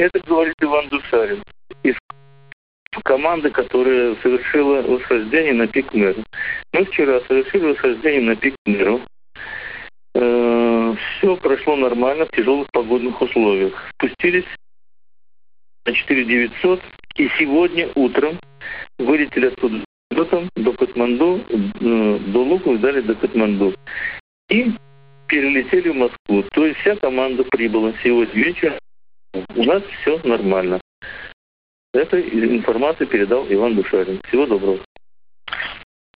Это говорит Иван Душарин из команды, которая совершила восхождение на пик Меру. Мы вчера совершили восхождение на пик Меру. Все прошло нормально в тяжелых погодных условиях. Спустились на 4900 и сегодня утром вылетели оттуда до Катманду, до Луку и далее до Катманду. И перелетели в Москву. То есть вся команда прибыла сегодня вечером. У нас все нормально. Эту информацию передал Иван Душарин. Всего доброго.